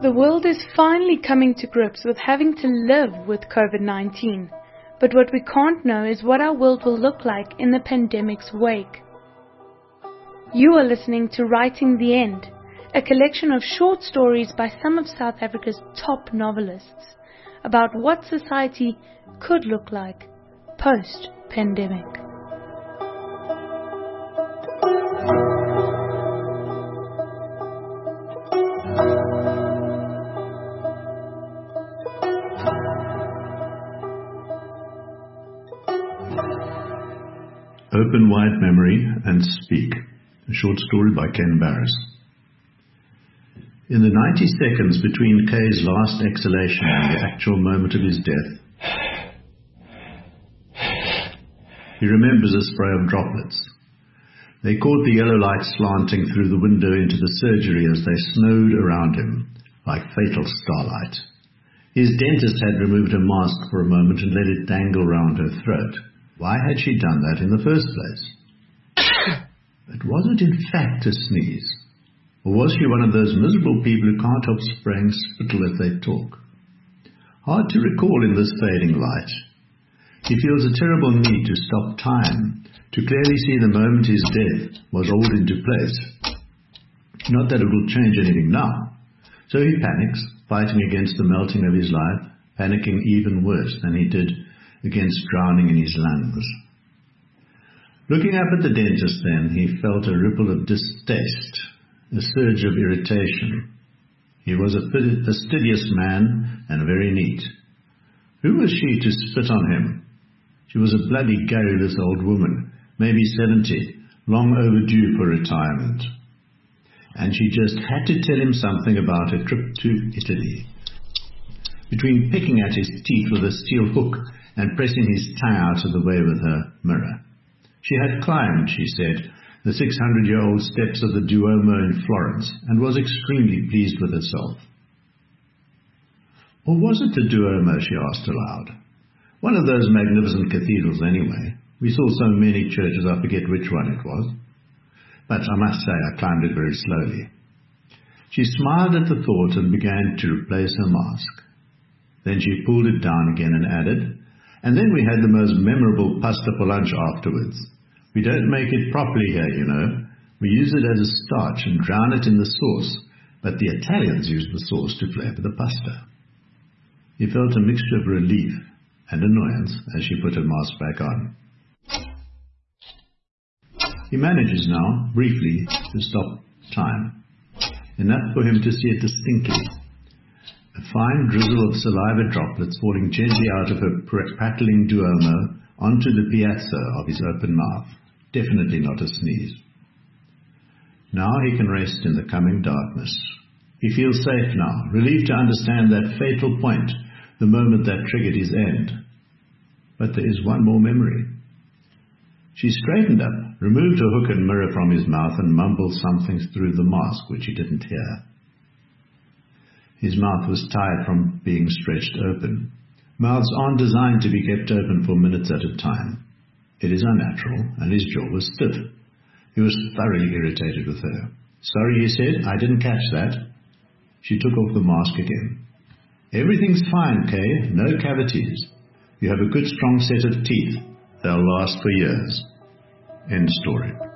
The world is finally coming to grips with having to live with COVID-19. But what we can't know is what our world will look like in the pandemic's wake. You are listening to Writing the End, a collection of short stories by some of South Africa's top novelists about what society could look like post-pandemic. Open Wide Memory and Speak, a short story by Ken Barris. In the 90 seconds between Kay's last exhalation and the actual moment of his death, he remembers a spray of droplets. They caught the yellow light slanting through the window into the surgery as they snowed around him, like fatal starlight. His dentist had removed her mask for a moment and let it dangle round her throat. Why had she done that in the first place? But was it in fact a sneeze? Or was she one of those miserable people who can't help spraying spittle as they talk? Hard to recall in this fading light. He feels a terrible need to stop time, to clearly see the moment his death was rolled into place. Not that it will change anything now. So he panics, fighting against the melting of his life, panicking even worse than he did against drowning in his lungs. Looking up at the dentist then, he felt a ripple of distaste, a surge of irritation. He was a fastidious man and very neat. Who was she to spit on him? She was a bloody garrulous old woman, maybe 70, long overdue for retirement. And she just had to tell him something about a trip to Italy. Between picking at his teeth with a steel hook and pressing his tongue out of the way with her mirror. She had climbed, she said, the 600-year-old steps of the Duomo in Florence and was extremely pleased with herself. Or was it the Duomo, she asked aloud? One of those magnificent cathedrals anyway. We saw so many churches I forget which one it was. But I must say I climbed it very slowly. She smiled at the thought and began to replace her mask. Then she pulled it down again and added, and then we had the most memorable pasta for lunch afterwards. We don't make it properly here, you know. We use it as a starch and drown it in the sauce, but the Italians use the sauce to flavour the pasta. He felt a mixture of relief and annoyance as she put her mask back on. He manages now, briefly, to stop time. Enough for him to see it distinctly. A fine drizzle of saliva droplets falling gently out of her prattling Duomo onto the piazza of his open mouth. Definitely not a sneeze. Now he can rest in the coming darkness. He feels safe now, relieved to understand that fatal point, the moment that triggered his end. But there is one more memory. She straightened up, removed her hook and mirror from his mouth and mumbled something through the mask which he didn't hear. His mouth was tired from being stretched open. Mouths aren't designed to be kept open for minutes at a time. It is unnatural, and his jaw was stiff. He was thoroughly irritated with her. Sorry, he said, I didn't catch that. She took off the mask again. Everything's fine, Kay, no cavities. You have a good strong set of teeth. They'll last for years. End story.